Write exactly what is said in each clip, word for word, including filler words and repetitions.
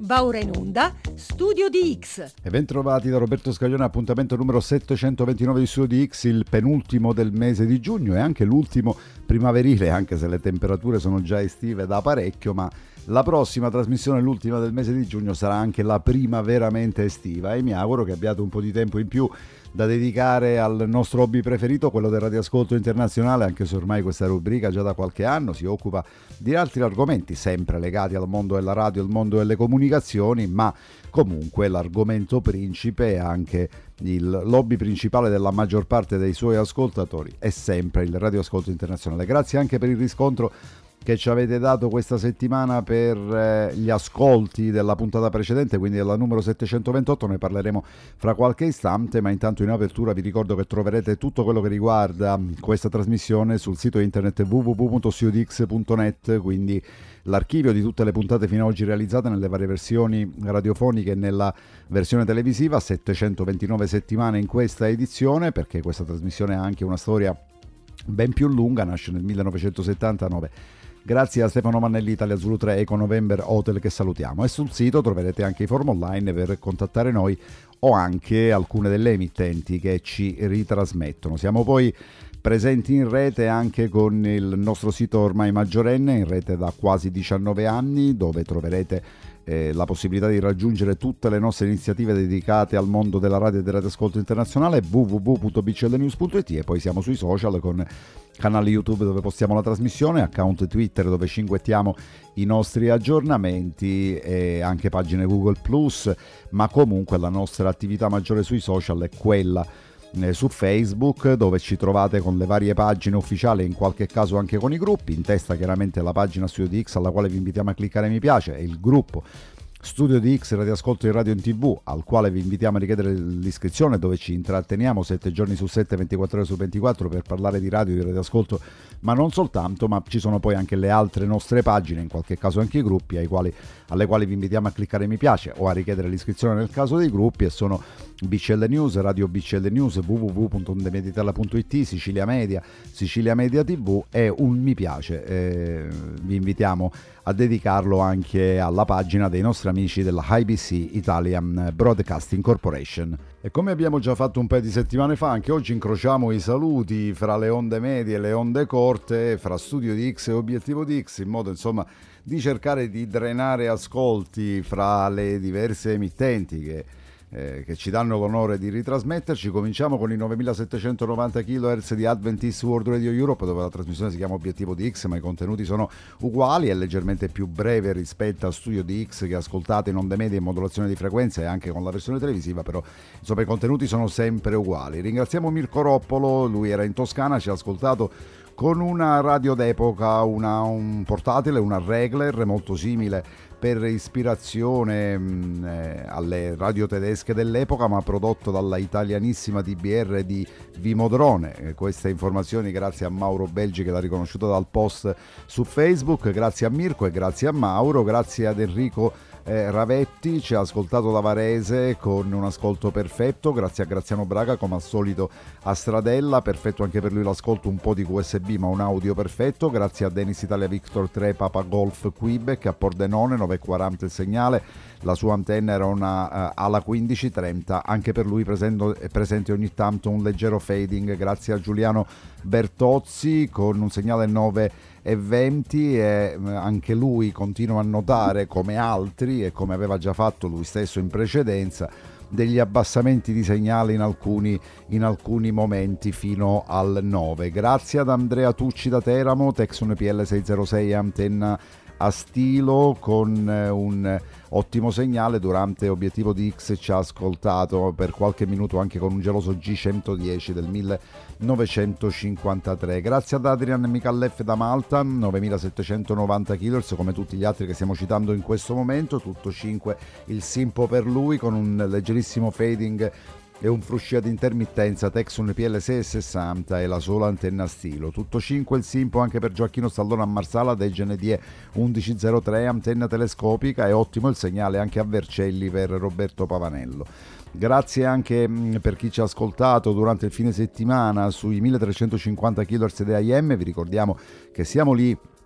Va ora in onda Studio di X. E ben trovati da Roberto Scaglione, appuntamento numero settecentoventinove di Studio di X, il penultimo del mese di giugno e anche l'ultimo primaverile, anche se le temperature sono già estive da parecchio, ma la prossima trasmissione, l'ultima del mese di giugno, sarà anche la prima veramente estiva e mi auguro che abbiate un po' di tempo in più da dedicare al nostro hobby preferito, quello del radioascolto internazionale, anche se ormai questa rubrica già da qualche anno si occupa di altri argomenti sempre legati al mondo della radio, al mondo delle comunicazioni, ma comunque l'argomento principe e anche il lobby principale della maggior parte dei suoi ascoltatori è sempre il radioascolto internazionale. Grazie anche per il riscontro che ci avete dato questa settimana per eh, gli ascolti della puntata precedente, quindi della numero settecentoventotto. Ne parleremo fra qualche istante, ma intanto in apertura vi ricordo che troverete tutto quello che riguarda questa trasmissione sul sito internet w w w punto studio di x punto net, quindi l'archivio di tutte le puntate fino ad oggi realizzate nelle varie versioni radiofoniche e nella versione televisiva, settecentoventinove settimane in questa edizione, perché questa trasmissione ha anche una storia ben più lunga, nasce nel millenovecentosettantanove. Grazie a Stefano Mannelli, Italia Zulu tre, Eco November Hotel, che salutiamo. E sul sito troverete anche i form online per contattare noi o anche alcune delle emittenti che ci ritrasmettono. Siamo poi presenti in rete anche con il nostro sito ormai maggiorenne, in rete da quasi diciannove anni, dove troverete eh, la possibilità di raggiungere tutte le nostre iniziative dedicate al mondo della radio e del radioascolto internazionale, w w w punto b c l news punto i t, e poi siamo sui social con canale YouTube dove postiamo la trasmissione, account Twitter dove cinguettiamo i nostri aggiornamenti e anche pagine Google plus, ma comunque la nostra attività maggiore sui social è quella eh, su Facebook, dove ci trovate con le varie pagine ufficiali, in qualche caso anche con i gruppi, in testa chiaramente la pagina Studio di X, alla quale vi invitiamo a cliccare mi piace, e il gruppo Studio di X radioascolto in radio e in tv, al quale vi invitiamo a richiedere l'iscrizione, dove ci intratteniamo sette giorni su sette, ventiquattro ore su ventiquattro per parlare di radio, di radioascolto, ma non soltanto, ma ci sono poi anche le altre nostre pagine, in qualche caso anche i gruppi, ai quali, alle quali vi invitiamo a cliccare mi piace o a richiedere l'iscrizione nel caso dei gruppi, e sono B C L News, Radio B C L News, w w w punto ondemediatella punto i t, Sicilia Media, Sicilia Media tivù e un mi piace. Eh, vi invitiamo a dedicarlo anche alla pagina dei nostri amici della I B C, Italian Broadcasting Corporation. E come abbiamo già fatto un paio di settimane fa, anche oggi incrociamo i saluti fra le onde medie e le onde corte, fra Studio di X e Obiettivo di X, in modo insomma di cercare di drenare ascolti fra le diverse emittenti che Eh, che ci danno l'onore di ritrasmetterci. Cominciamo con i novemilasettecentonovanta chilohertz di Adventist World Radio Europe, dove la trasmissione si chiama Obiettivo di X, ma i contenuti sono uguali, è leggermente più breve rispetto a Studio di X, che ascoltate in onde medie in modulazione di frequenza e anche con la versione televisiva, però insomma i contenuti sono sempre uguali. Ringraziamo Mirko Roppolo, lui era in Toscana, ci ha ascoltato con una radio d'epoca, una, un portatile, una Regler molto simile per ispirazione mh, eh, alle radio tedesche dell'epoca, ma prodotto dalla italianissima T B R di Vimodrone. Eh, queste informazioni grazie a Mauro Belgi, che l'ha riconosciuto dal post su Facebook, grazie a Mirko e grazie a Mauro, grazie ad Enrico Eh, Ravetti, ci ha ascoltato da Varese con un ascolto perfetto, grazie a Graziano Braga come al solito a Stradella, perfetto anche per lui l'ascolto, un po' di U S B ma un audio perfetto, grazie a Dennis Italia Victor tre Papa Golf Quebec a Pordenone, nove e quaranta il segnale, la sua antenna era una uh, ala quindici trenta, anche per lui presente, è presente ogni tanto un leggero fading, grazie a Giuliano Bertozzi con un segnale nove e venti, e anche lui continua a notare, come altri e come aveva già fatto lui stesso in precedenza, degli abbassamenti di segnale in alcuni, in alcuni momenti fino al nove. Grazie ad Andrea Tucci da Teramo, Texon P L seicentosei antenna a stilo con un ottimo segnale. Durante Obiettivo di X ci ha ascoltato per qualche minuto anche con un geloso G centodieci del millenovecentocinquantatré. Grazie ad Adrian Micallef da Malta, novemilasettecentonovanta chilohertz, come tutti gli altri che stiamo citando in questo momento, tutto cinque il simpo per lui, con un leggerissimo fading e un fruscio ad intermittenza. Texon P L sei e sessanta e la sola antenna a stilo. Tutto cinque il simpo anche per Gioacchino Stallone a Marsala, Dege N D E undici zero tre, antenna telescopica, e ottimo il segnale anche a Vercelli per Roberto Pavanello. Grazie anche per chi ci ha ascoltato durante il fine settimana sui milletrecentocinquanta chilohertz di A M. Vi ricordiamo che siamo lì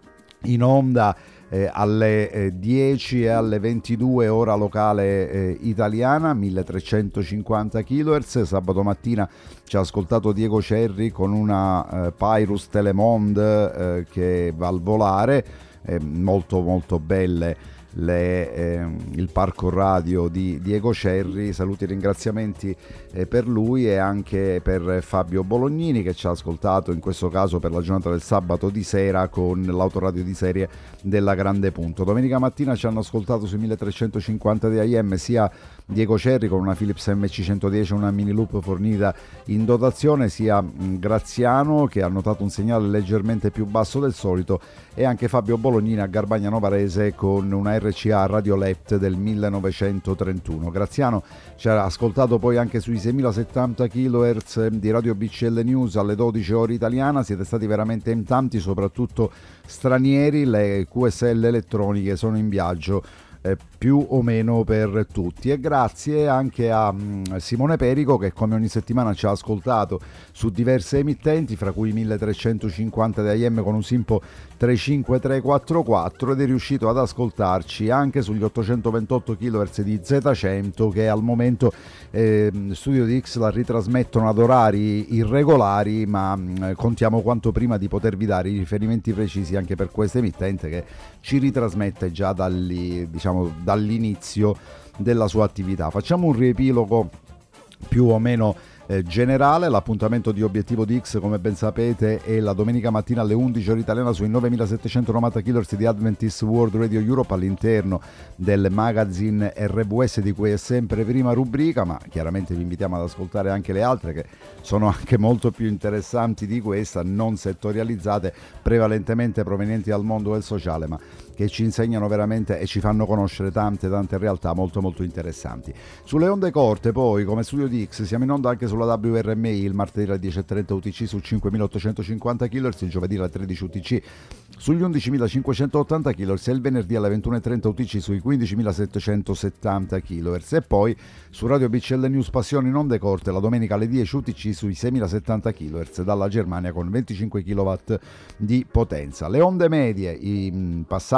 in onda eh, alle eh, dieci e alle ventidue ora locale eh, italiana, milletrecentocinquanta chilohertz. Sabato mattina ci ha ascoltato Diego Cerri con una eh, Pyrus Telemonde eh, che va al volare, eh, molto molto belle Le, eh, il parco radio di Diego Cerri. Saluti e ringraziamenti eh, per lui e anche per Fabio Bolognini, che ci ha ascoltato in questo caso per la giornata del sabato di sera con l'autoradio di serie della Grande Punto. Domenica mattina ci hanno ascoltato sui milletrecentocinquanta di A M sia Diego Cerri con una Philips M C centodieci, una mini loop fornita in dotazione, sia Graziano, che ha notato un segnale leggermente più basso del solito, e anche Fabio Bolognini a Garbagna Novarese con una R C A Radio L E T del millenovecentotrentuno. Graziano ci ha ascoltato poi anche sui seimilasettanta chilohertz di Radio B C L News alle dodici ore italiana. Siete stati veramente in tanti, soprattutto stranieri. Le Q S L elettroniche sono in viaggio Eh, più o meno per tutti, e grazie anche a mh, Simone Perico, che come ogni settimana ci ha ascoltato su diverse emittenti, fra cui milletrecentocinquanta di A M con un Simpo tre cinque tre quattro quattro, ed è riuscito ad ascoltarci anche sugli ottocentoventotto chilohertz di Z cento, che al momento eh, Studio di X la ritrasmettono ad orari irregolari, ma mh, contiamo quanto prima di potervi dare i riferimenti precisi anche per questa emittente, che ci ritrasmette già dagli, diciamo, dall'inizio della sua attività. Facciamo un riepilogo più o meno eh, generale. L'appuntamento di Obiettivo di X, come ben sapete, è la domenica mattina alle undici ora italiana sui novemilasettecentonovanta chilohertz di Adventist World Radio Europe, all'interno del magazine R W S, di cui è sempre prima rubrica, ma chiaramente vi invitiamo ad ascoltare anche le altre, che sono anche molto più interessanti di questa, non settorializzate, prevalentemente provenienti dal mondo del sociale, ma che ci insegnano veramente e ci fanno conoscere tante tante realtà molto molto interessanti. Sulle onde corte poi, come Studio di X, siamo in onda anche sulla W R M I il martedì alle dieci e trenta U T C su cinquemilaottocentocinquanta chilohertz, il giovedì alle tredici U T C sugli undicimilacinquecentottanta chilohertz e il venerdì alle ventuno e trenta U T C sui quindicimilasettecentosettanta chilohertz, e poi su Radio B C L News Passione in onde corte la domenica alle dieci U T C sui seimilasettanta chilohertz dalla Germania con venticinque chilowatt di potenza. Le onde medie, i passaggi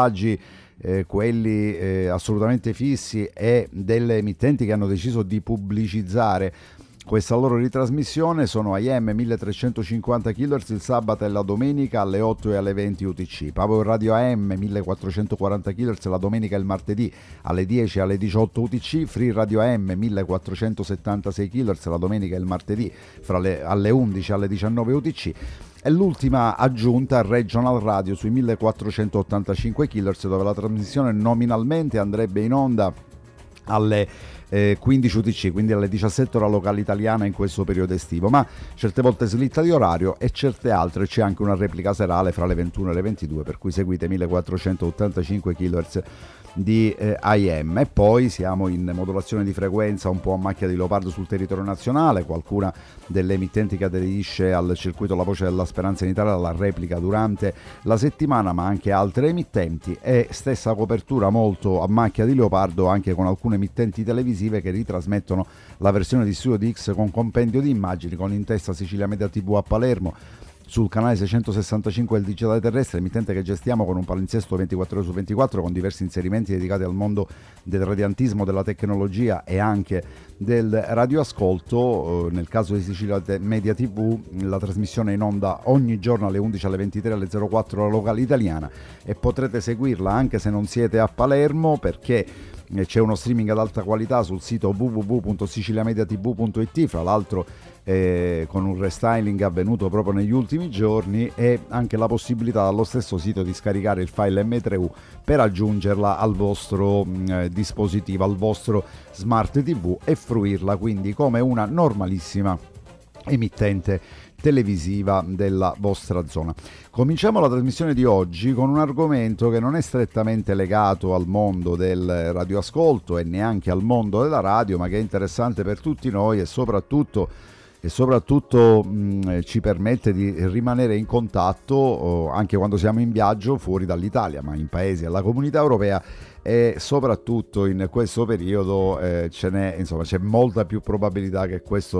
Eh, quelli eh, assolutamente fissi e delle emittenti che hanno deciso di pubblicizzare questa loro ritrasmissione, sono A M milletrecentocinquanta chilohertz il sabato e la domenica alle otto e alle venti U T C, Power Radio A M millequattrocentoquaranta chilohertz la domenica e il martedì alle dieci e alle diciotto U T C, Free Radio A M millequattrocentosettantasei chilohertz la domenica e il martedì fra le, alle undici e alle diciannove U T C, e l'ultima aggiunta Regional Radio sui millequattrocentottantacinque chilohertz, dove la trasmissione nominalmente andrebbe in onda alle eh, quindici U T C, quindi alle diciassette ora locale italiana in questo periodo estivo, ma certe volte slitta di orario e certe altre c'è anche una replica serale fra le ventuno e le ventidue, per cui seguite millequattrocentottantacinque chilohertz di eh, A M. E poi siamo in modulazione di frequenza un po' a macchia di leopardo sul territorio nazionale. Qualcuna delle emittenti che aderisce al circuito La Voce della Speranza in Italia la replica durante la settimana, ma anche altre emittenti, e stessa copertura molto a macchia di leopardo anche con alcune emittenti televisive che ritrasmettono la versione di Studio di X con compendio di immagini, con in testa Sicilia Media tivù a Palermo sul canale seicentosessantacinque del digitale terrestre, emittente che gestiamo con un palinsesto ventiquattro ore su ventiquattro, con diversi inserimenti dedicati al mondo del radiantismo, della tecnologia e anche del radioascolto. Nel caso di Sicilia Media tivù la trasmissione è in onda ogni giorno alle undici, alle ventitré, alle zero quattro ora locale italiana, e potrete seguirla anche se non siete a Palermo, perché c'è uno streaming ad alta qualità sul sito w w w punto siciliamediatv punto i t, fra l'altro eh, con un restyling avvenuto proprio negli ultimi giorni, e anche la possibilità dallo stesso sito di scaricare il file emme tre u per aggiungerla al vostro eh, dispositivo, al vostro smart tivù, e fruirla quindi come una normalissima emittente televisiva della vostra zona. Cominciamo la trasmissione di oggi con un argomento che non è strettamente legato al mondo del radioascolto e neanche al mondo della radio, ma che è interessante per tutti noi e soprattutto e soprattutto mh, ci permette di rimanere in contatto oh, anche quando siamo in viaggio fuori dall'Italia, ma in paesi della comunità europea, e soprattutto in questo periodo eh, ce n'è, insomma, c'è molta più probabilità che questo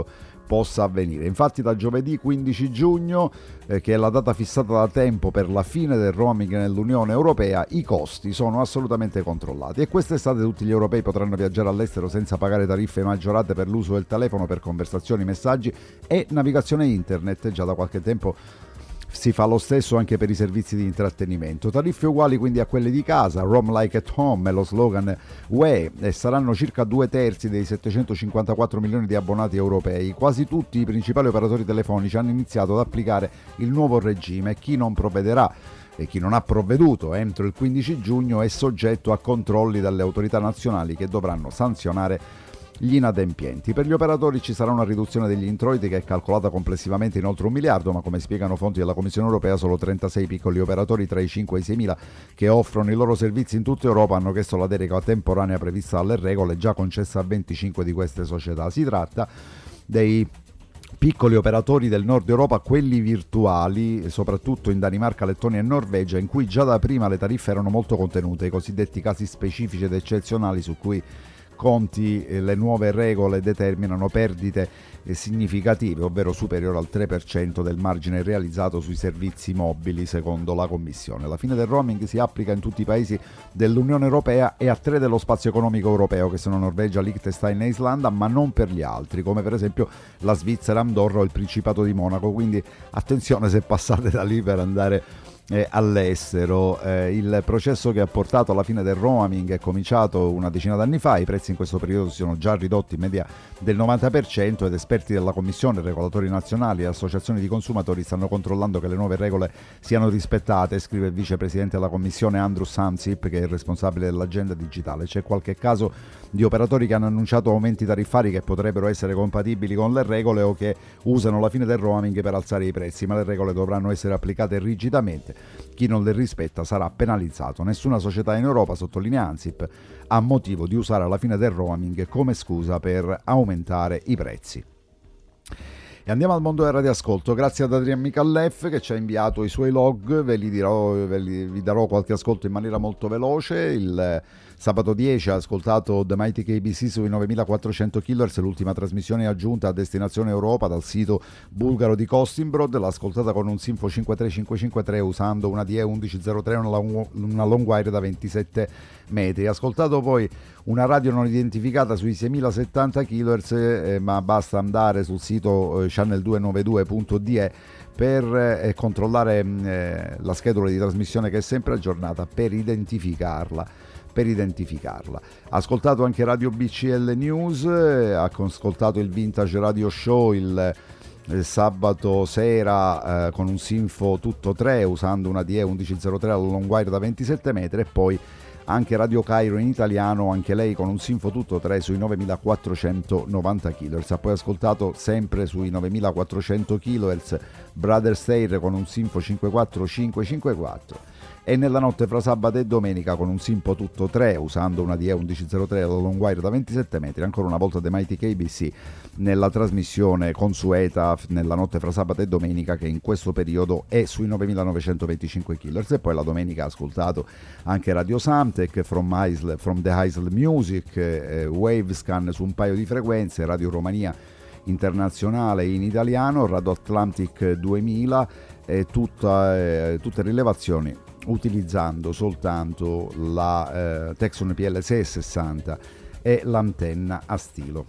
possa avvenire. Infatti da giovedì quindici giugno, eh, che è la data fissata da tempo per la fine del roaming nell'Unione Europea, i costi sono assolutamente controllati e quest'estate tutti gli europei potranno viaggiare all'estero senza pagare tariffe maggiorate per l'uso del telefono per conversazioni, messaggi e navigazione internet. Già da qualche tempo si fa lo stesso anche per i servizi di intrattenimento. Tariffe uguali quindi a quelle di casa, Roam like at home è lo slogan U E, e saranno circa due terzi dei settecentocinquantaquattro milioni di abbonati europei. Quasi tutti i principali operatori telefonici hanno iniziato ad applicare il nuovo regime e chi non provvederà e chi non ha provveduto entro il quindici giugno è soggetto a controlli dalle autorità nazionali che dovranno sanzionare gli inadempienti. Per gli operatori ci sarà una riduzione degli introiti che è calcolata complessivamente in oltre un miliardo, ma come spiegano fonti della Commissione Europea solo trentasei piccoli operatori tra i cinque e i seimila che offrono i loro servizi in tutta Europa hanno chiesto la deroga temporanea prevista dalle regole, già concessa a venticinque di queste società. Si tratta dei piccoli operatori del nord Europa, quelli virtuali, soprattutto in Danimarca, Lettonia e Norvegia, in cui già da prima le tariffe erano molto contenute, i cosiddetti casi specifici ed eccezionali su cui conti eh, le nuove regole determinano perdite eh, significative, ovvero superiori al tre per cento del margine realizzato sui servizi mobili, secondo la Commissione. La fine del roaming si applica in tutti i paesi dell'Unione Europea e a tre dello spazio economico europeo, che sono Norvegia, Liechtenstein e Islanda, ma non per gli altri, come per esempio la Svizzera, Andorra o il Principato di Monaco. Quindi attenzione se passate da lì per andare Eh, all'estero. Eh, il processo che ha portato alla fine del roaming è cominciato una decina d'anni fa, i prezzi in questo periodo si sono già ridotti in media del novanta per cento ed esperti della Commissione, regolatori nazionali e associazioni di consumatori stanno controllando che le nuove regole siano rispettate, scrive il vicepresidente della Commissione Andrus Ansip, che è il responsabile dell'agenda digitale. C'è qualche caso di operatori che hanno annunciato aumenti tariffari che potrebbero essere compatibili con le regole o che usano la fine del roaming per alzare i prezzi, ma le regole dovranno essere applicate rigidamente. Chi non le rispetta sarà penalizzato. Nessuna società in Europa, sottolinea Ansip, ha motivo di usare la fine del roaming come scusa per aumentare i prezzi. E andiamo al mondo del radioascolto, grazie ad Adrian Micallef che ci ha inviato i suoi log, ve li dirò, ve li, vi darò qualche ascolto in maniera molto veloce. Il sabato dieci ha ascoltato The Mighty K B C sui novemilaquattrocento kHz, l'ultima trasmissione aggiunta a destinazione Europa dal sito bulgaro di Costinbrod, l'ha ascoltata con un Sinfo cinque tre cinque cinque tre usando una D E undici zero tre, una, una long wire da ventisette metri. Ha ascoltato poi una radio non identificata sui seimilasettanta kHz, eh, ma basta andare sul sito eh, channel duecentonovantadue punto d e per eh, controllare eh, la schedula di trasmissione, che è sempre aggiornata, per identificarla. per identificarla. Ha ascoltato anche Radio B C L News, eh, ha ascoltato il Vintage Radio Show il, il sabato sera eh, con un Sinfo tutto tre usando una D E undici zero tre alla long wire da ventisette metri, e poi anche Radio Cairo in italiano, anche lei con un Sinfo tutto tre sui novemilaquattrocentonovanta kHz. Ha poi ascoltato sempre sui novemilaquattrocento kHz Brothers Air con un Sinfo cinque quattro cinque cinque quattro, e nella notte fra sabato e domenica con un Sinfo tutto tre usando una D E undici zero tre alla long wire da ventisette metri, ancora una volta The Mighty K B C nella trasmissione consueta nella notte fra sabato e domenica, che in questo periodo è sui novemilanovecentoventicinque kHz. E poi la domenica ha ascoltato anche Radio Samtec, From, Isle, From the Isle Music, eh, Wavescan su un paio di frequenze, Radio Romania internazionale in italiano, Radio Atlantic duemila, e tutta, eh, tutte rilevazioni utilizzando soltanto la eh, Texon P L sei sessanta e l'antenna a stilo.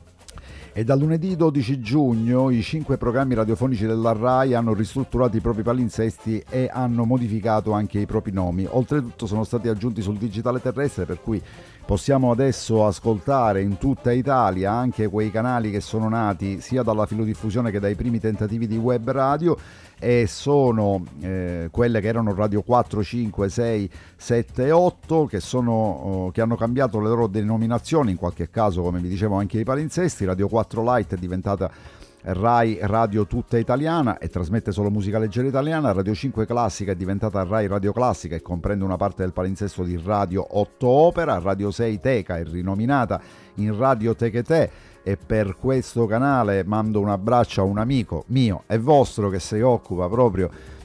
E dal lunedì dodici giugno i cinque programmi radiofonici della RAI hanno ristrutturato i propri palinsesti e hanno modificato anche i propri nomi. Oltretutto sono stati aggiunti sul digitale terrestre, per cui possiamo adesso ascoltare in tutta Italia anche quei canali che sono nati sia dalla filodiffusione che dai primi tentativi di web radio, e sono eh, quelle che erano Radio quattro, cinque, sei, sette e otto, che, sono, oh, che hanno cambiato le loro denominazioni, in qualche caso come vi dicevo anche i palinsesti. Radio quattro Lite è diventata Rai Radio tutta italiana e trasmette solo musica leggera italiana. Radio cinque Classica è diventata Rai Radio Classica e comprende una parte del palinsesto di Radio otto Opera. Radio sei Teca è rinominata in Radio Techete, e per questo canale mando un abbraccio a un amico mio e vostro che si occupa proprio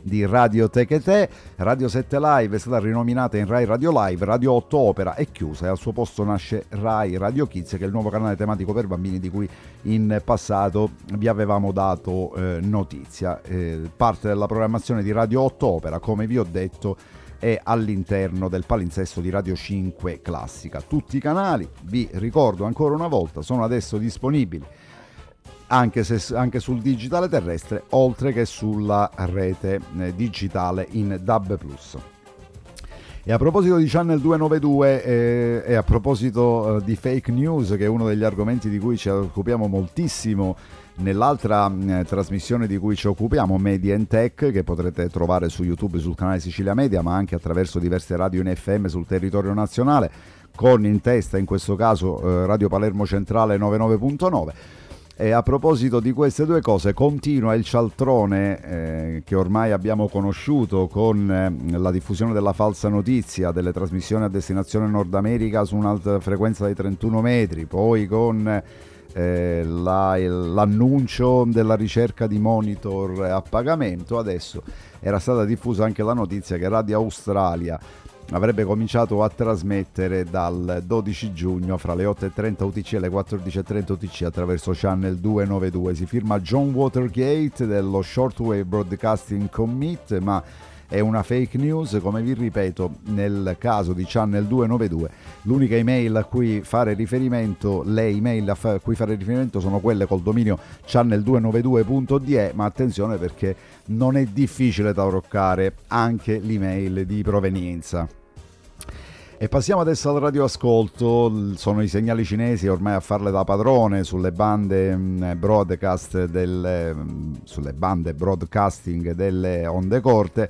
di Radio Techetè. Radio sette Live è stata rinominata in Rai Radio Live, Radio otto Opera è chiusa e al suo posto nasce Rai Radio Kids, che è il nuovo canale tematico per bambini di cui in passato vi avevamo dato eh, notizia. Eh, parte della programmazione di Radio otto Opera, come vi ho detto, è all'interno del palinsesto di Radio cinque Classica. Tutti i canali, vi ricordo ancora una volta, sono adesso disponibili anche, se, anche sul digitale terrestre, oltre che sulla rete eh, digitale in D A B plus. E a proposito di Channel duecentonovantadue eh, e a proposito eh, di fake news, che è uno degli argomenti di cui ci occupiamo moltissimo nell'altra eh, trasmissione di cui ci occupiamo, Media and Tech, che potrete trovare su YouTube sul canale Sicilia Media, ma anche attraverso diverse radio in F M sul territorio nazionale, con in testa in questo caso eh, Radio Palermo Centrale novantanove virgola nove. E a proposito di queste due cose, continua il cialtrone eh, che ormai abbiamo conosciuto con eh, la diffusione della falsa notizia delle trasmissioni a destinazione Nord America su un'alta frequenza dei trentuno metri, poi con eh, la, l'annuncio della ricerca di monitor a pagamento. Adesso era stata diffusa anche la notizia che Radio Australia avrebbe cominciato a trasmettere dal dodici giugno fra le otto e trenta U T C e le quattordici e trenta U T C attraverso Channel duecentonovantadue. Si firma John Watergate dello Shortwave Broadcasting Commit, ma è una fake news, come vi ripeto. Nel caso di Channel duecentonovantadue l'unica email a cui fare riferimento, le email a cui fare riferimento sono quelle col dominio channel duecentonovantadue punto d e, ma attenzione perché non è difficile taroccare anche l'email di provenienza. E passiamo adesso al radioascolto. Sono i segnali cinesi ormai a farle da padrone sulle bande broadcast del, sulle bande broadcasting delle onde corte,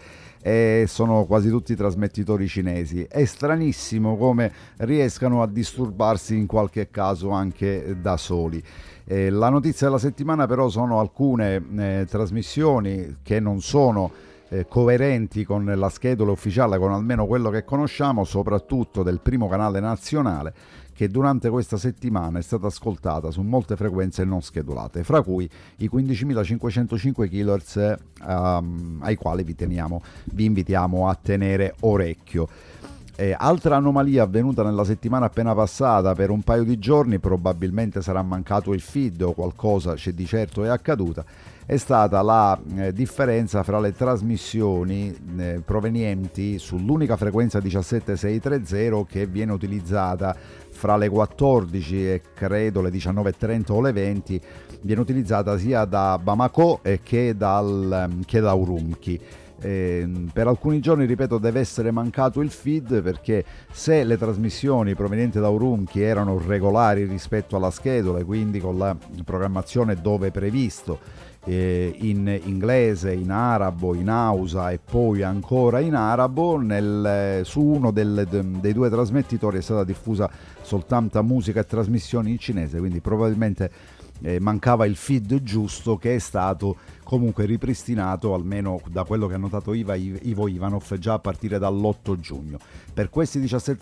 e sono quasi tutti trasmettitori cinesi. È stranissimo come riescano a disturbarsi in qualche caso anche da soli. Eh, la notizia della settimana però sono alcune eh, trasmissioni che non sono Eh, coerenti con la schedula ufficiale, con almeno quello che conosciamo, soprattutto del primo canale nazionale, che durante questa settimana è stata ascoltata su molte frequenze non schedulate, fra cui i quindicimilacinquecentocinque kilohertz um, ai quali vi, teniamo, vi invitiamo a tenere orecchio. Eh, altra anomalia avvenuta nella settimana appena passata, per un paio di giorni probabilmente sarà mancato il feed o qualcosa c'è di certo è accaduta, è stata la eh, differenza fra le trasmissioni eh, provenienti sull'unica frequenza diciassette seicentotrenta che viene utilizzata fra le quattordici e credo le diciannove e trenta o le venti, viene utilizzata sia da Bamako eh, che, dal, che da Urumqi. Eh, per alcuni giorni, ripeto, deve essere mancato il feed, perché se le trasmissioni provenienti da Urumqi erano regolari rispetto alla schedula, quindi con la programmazione dove previsto eh, in inglese, in arabo, in hausa e poi ancora in arabo, nel, su uno del, de, dei due trasmettitori è stata diffusa soltanto musica e trasmissioni in cinese, quindi probabilmente eh, mancava il feed giusto, che è stato comunque ripristinato, almeno da quello che ha notato Iva, Ivo Ivanov, già a partire dall'otto giugno. Per questi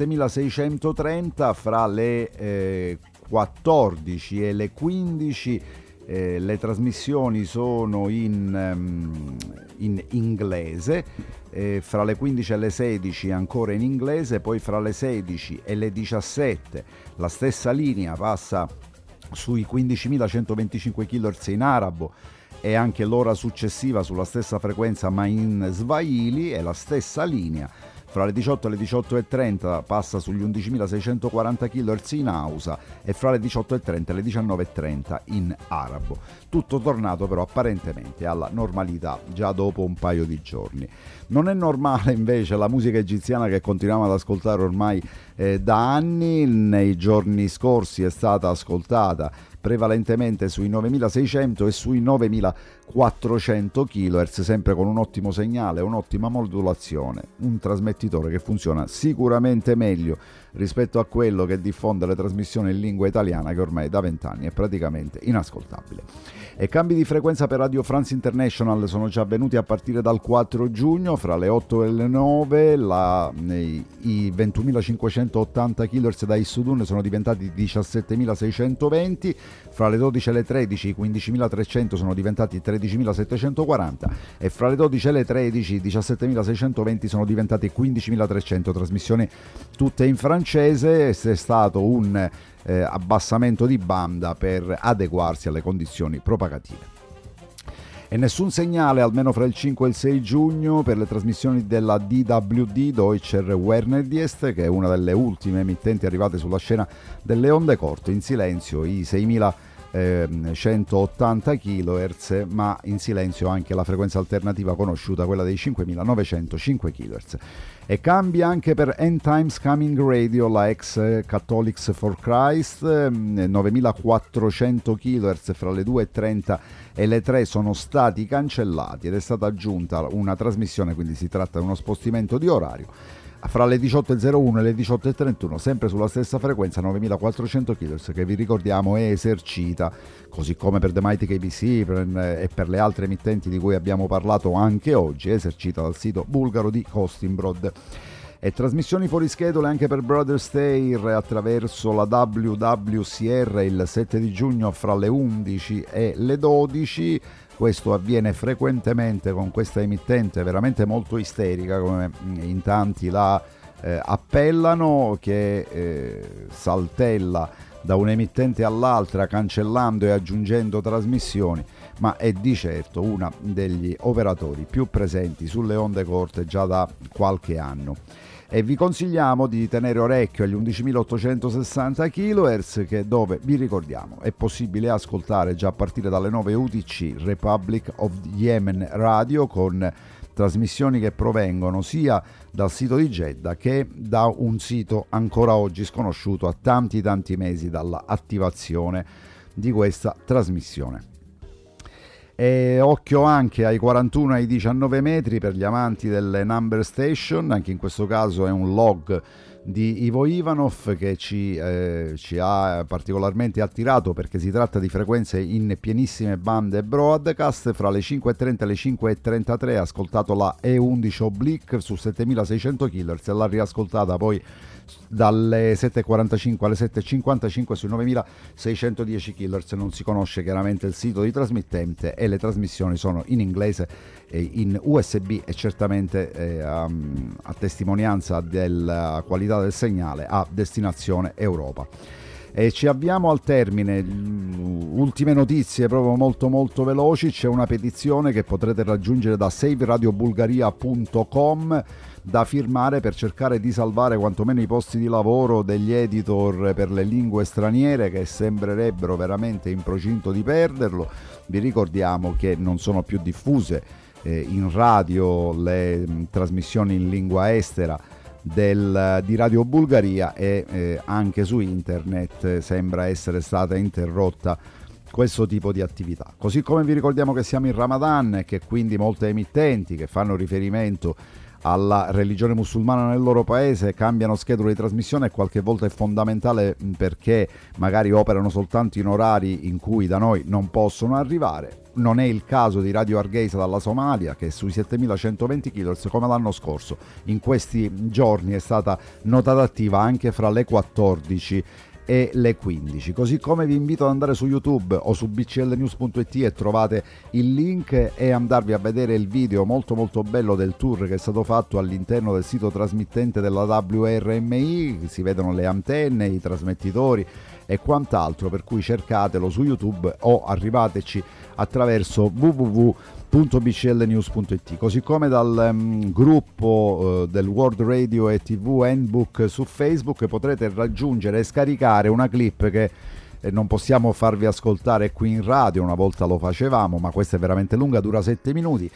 diciassettemilaseicentotrenta fra le eh, quattordici e le quindici eh, le trasmissioni sono in, um, in inglese, eh, fra le quindici e le sedici ancora in inglese, poi fra le sedici e le diciassette la stessa linea passa sui quindicimilacentoventicinque kilohertz in arabo, e anche l'ora successiva sulla stessa frequenza ma in swahili, e la stessa linea fra le diciotto e le diciotto e trenta passa sugli undicimilaseicentoquaranta kilohertz in hausa, e fra le diciotto e trenta e le diciannove e trenta in arabo. Tutto tornato però apparentemente alla normalità già dopo un paio di giorni. Non è normale invece la musica egiziana che continuiamo ad ascoltare ormai eh, da anni. Nei giorni scorsi è stata ascoltata prevalentemente sui novemilaseicento e sui novemilaquattrocento kilohertz, sempre con un ottimo segnale, un'ottima modulazione, un trasmettitore che funziona sicuramente meglio rispetto a quello che diffonde le trasmissioni in lingua italiana, che ormai da vent'anni è praticamente inascoltabile. E cambi di frequenza per Radio France International sono già avvenuti a partire dal quattro giugno, fra le otto e le nove la, i, i ventunomilacinquecentottanta kHz da Issudun sono diventati diciassettemilaseicentoventi, fra le dodici e le tredici i quindicimilatrecento sono diventati tredicimilasettecentoquaranta e fra le dodici e le tredici i diciassettemilaseicentoventi sono diventati quindicimilatrecento, trasmissioni tutte in francese. C'è stato un eh, abbassamento di banda per adeguarsi alle condizioni propagative. E nessun segnale, almeno fra il cinque e il sei giugno, per le trasmissioni della D W D, Deutscher Wernedienst, che è una delle ultime emittenti arrivate sulla scena delle onde corte. In silenzio i seimilacentottanta kHz, ma in silenzio anche la frequenza alternativa conosciuta, quella dei cinquemilanovecentocinque kHz. E cambia anche per End Times Coming Radio, la ex Catholics for Christ, novemilaquattrocento kHz fra le due e trenta e le tre sono stati cancellati ed è stata aggiunta una trasmissione, quindi si tratta di uno spostamento di orario, fra le diciotto e zero uno e le diciotto e trentuno, sempre sulla stessa frequenza, novemilaquattrocento kHz, che vi ricordiamo è esercita, così come per The Mighty K B C e per le altre emittenti di cui abbiamo parlato anche oggi, esercita dal sito bulgaro di Hostinbrod. E trasmissioni fuori schedule anche per Brother Stare attraverso la W W C R il sette di giugno fra le undici e le dodici. Questo avviene frequentemente con questa emittente veramente molto isterica, come in tanti la eh, appellano, che eh, saltella da un'emittente all'altra cancellando e aggiungendo trasmissioni, ma è di certo una degli operatori più presenti sulle onde corte già da qualche anno. E vi consigliamo di tenere orecchio agli undicimilaottocentosessanta kHz, che dove, vi ricordiamo, è possibile ascoltare già a partire dalle nove U T C Republic of Yemen Radio, con trasmissioni che provengono sia dal sito di Jeddah che da un sito ancora oggi sconosciuto a tanti tanti mesi dalla attivazione di questa trasmissione. E occhio anche ai quarantuno e ai diciannove metri per gli amanti delle number station, anche in questo caso è un log di Ivo Ivanov che ci, eh, ci ha particolarmente attirato, perché si tratta di frequenze in pienissime bande broadcast. Fra le cinque e trenta e le cinque e trentatré ha ascoltato la E undici Oblique su settemilaseicento kHz e l'ha riascoltata poi dalle sette e quarantacinque alle sette e cinquantacinque sui novemilaseicentodieci kHz. Non si conosce chiaramente il sito di trasmittente e le trasmissioni sono in inglese e in U S B e certamente eh, a, a testimonianza della qualità del segnale a destinazione Europa. E ci avviamo al termine, ultime notizie proprio molto molto veloci. C'è una petizione che potrete raggiungere da save radio bulgaria punto com da firmare per cercare di salvare quantomeno i posti di lavoro degli editor per le lingue straniere, che sembrerebbero veramente in procinto di perderlo. Vi ricordiamo che non sono più diffuse eh, in radio le mh, trasmissioni in lingua estera Del, di Radio Bulgaria e eh, anche su internet eh, sembra essere stata interrotta questo tipo di attività. Così come vi ricordiamo che siamo in Ramadan e che quindi molte emittenti che fanno riferimento alla religione musulmana nel loro paese cambiano schedule di trasmissione, e qualche volta è fondamentale perché magari operano soltanto in orari in cui da noi non possono arrivare. Non è il caso di Radio Hargeisa dalla Somalia, che sui settemilacentoventi kHz come l'anno scorso in questi giorni è stata notata attiva anche fra le quattordici e le quindici. Così come vi invito ad andare su YouTube o su b c l news punto i t e trovate il link e andarvi a vedere il video molto molto bello del tour che è stato fatto all'interno del sito trasmittente della W R M I. Si vedono le antenne, i trasmettitori e quant'altro, per cui cercatelo su YouTube o arrivateci attraverso w w w punto b c l news punto i t. Così come dal um, gruppo uh, del World Radio e T V Handbook su Facebook potrete raggiungere e scaricare una clip che eh, non possiamo farvi ascoltare qui in radio, una volta lo facevamo, ma questa è veramente lunga, dura sette minuti,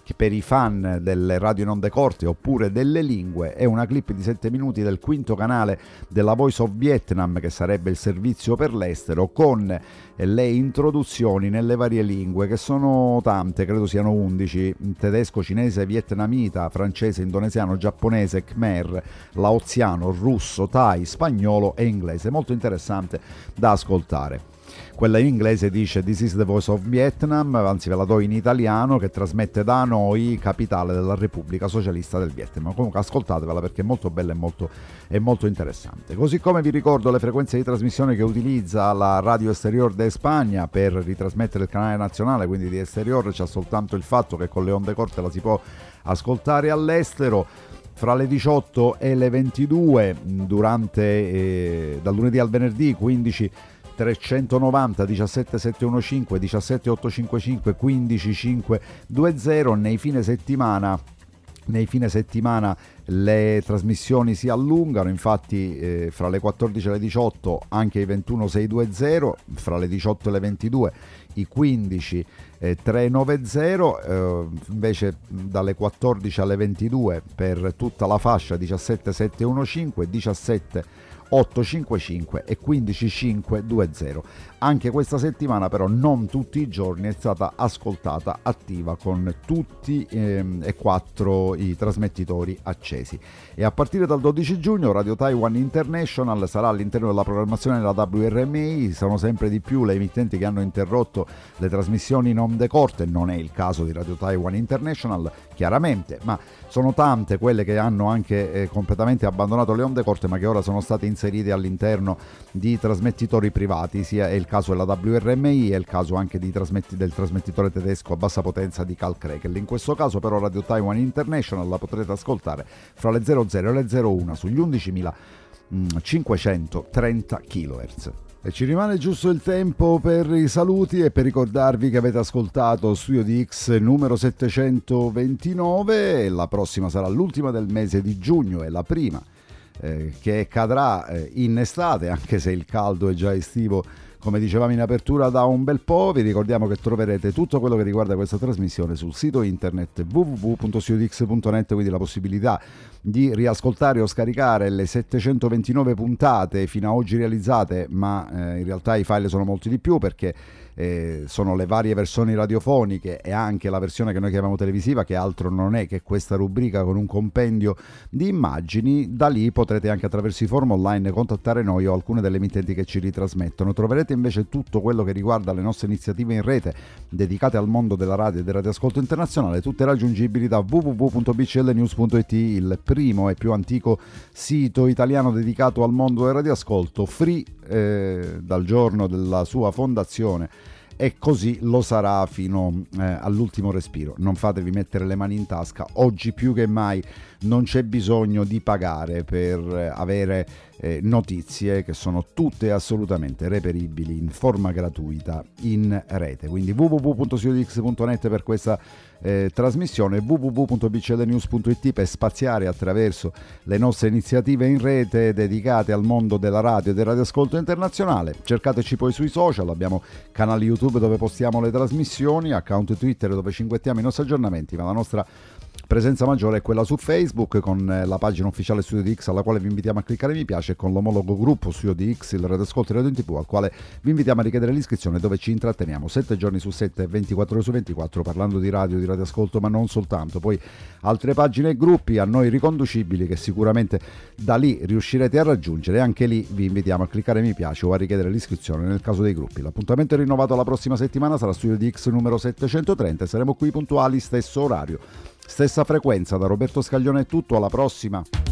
per i fan delle radio in onde corte oppure delle lingue, è una clip di sette minuti del quinto canale della Voice of Vietnam, che sarebbe il servizio per l'estero, con le introduzioni nelle varie lingue, che sono tante, credo siano undici: tedesco, cinese, vietnamita, francese, indonesiano, giapponese, khmer, laoziano, russo, thai, spagnolo e inglese. Molto interessante da ascoltare. Quella in inglese dice "This is the Voice of Vietnam", anzi ve la do in italiano, che trasmette da Hanoi, capitale della Repubblica Socialista del Vietnam. Comunque ascoltatevela perché è molto bella e molto, è molto interessante. Così come vi ricordo le frequenze di trasmissione che utilizza la Radio Exterior de Spagna per ritrasmettere il canale nazionale, quindi di Exterior c'è soltanto il fatto che con le onde corte la si può ascoltare all'estero. Fra le diciotto e le ventidue, durante eh, dal lunedì al venerdì, quindici trecentonovanta, diciassette settecentoquindici, diciassette ottocentocinquantacinque, quindici cinquecentoventi. Nei fine settimana Nei fine settimana le trasmissioni si allungano, infatti eh, fra le quattordici e le diciotto anche i ventuno seicentoventi, fra le diciotto e le ventidue i quindici eh, trecentonovanta, eh, invece dalle quattordici alle ventidue per tutta la fascia diciassette settecentoquindici, diciassette ottocentocinquantacinque e quindici cinquecentoventi. Anche questa settimana però non tutti i giorni è stata ascoltata attiva con tutti ehm, e quattro i trasmettitori accesi. E a partire dal dodici giugno Radio Taiwan International sarà all'interno della programmazione della W R M I. Sono sempre di più le emittenti che hanno interrotto le trasmissioni in onde corte, non è il caso di Radio Taiwan International chiaramente, ma sono tante quelle che hanno anche eh, completamente abbandonato le onde corte, ma che ora sono state inserite all'interno di trasmettitori privati. Sia è il caso della W R M I, è il caso anche di trasmetti, del trasmettitore tedesco a bassa potenza di Carl Krekel. In questo caso però Radio Taiwan International la potrete ascoltare fra le zero zero e le zero uno sugli undicimilacinquecentotrenta kHz. E ci rimane giusto il tempo per i saluti e per ricordarvi che avete ascoltato Studio di X numero settecentoventinove, e la prossima sarà l'ultima del mese di giugno e la prima eh, che cadrà eh, in estate, anche se il caldo è già estivo, come dicevamo in apertura, da un bel po'. Vi ricordiamo che troverete tutto quello che riguarda questa trasmissione sul sito internet w w w punto studio di x punto net, quindi la possibilità di riascoltare o scaricare le settecentoventinove puntate fino a oggi realizzate, ma eh, in realtà i file sono molti di più, perché eh, sono le varie versioni radiofoniche e anche la versione che noi chiamiamo televisiva, che altro non è che questa rubrica con un compendio di immagini. Da lì potrete anche attraverso i forum online contattare noi o alcune delle emittenti che ci ritrasmettono. Troverete invece tutto quello che riguarda le nostre iniziative in rete dedicate al mondo della radio e del radioascolto internazionale, tutte raggiungibili da w w w punto b c l news punto i t, il primo e più antico sito italiano dedicato al mondo del radioascolto, free eh, dal giorno della sua fondazione, e così lo sarà fino eh, all'ultimo respiro. Non fatevi mettere le mani in tasca, oggi più che mai non c'è bisogno di pagare per eh, avere eh, notizie che sono tutte assolutamente reperibili in forma gratuita in rete. Quindi w w w punto studio di x punto net per questa eh, trasmissione, w w w punto b c l news punto i t per spaziare attraverso le nostre iniziative in rete dedicate al mondo della radio e del radioascolto internazionale. Cercateci poi sui social, abbiamo canali YouTube dove postiamo le trasmissioni, account Twitter dove cinguettiamo i nostri aggiornamenti, ma la nostra presenza maggiore è quella su Facebook, con la pagina ufficiale Studio di X alla quale vi invitiamo a cliccare mi piace, e con l'omologo gruppo Studio di X, il radioascolto e radio in tv, al quale vi invitiamo a richiedere l'iscrizione, dove ci intratteniamo sette giorni su sette, ventiquattro ore su ventiquattro, parlando di radio, di radioascolto, ma non soltanto. Poi altre pagine e gruppi a noi riconducibili che sicuramente da lì riuscirete a raggiungere, e anche lì vi invitiamo a cliccare mi piace o a richiedere l'iscrizione nel caso dei gruppi. L'appuntamento è rinnovato la prossima settimana, sarà Studio di X numero settecentotrenta e saremo qui puntuali, stesso orario, stessa frequenza. Da Roberto Scaglione è tutto, alla prossima.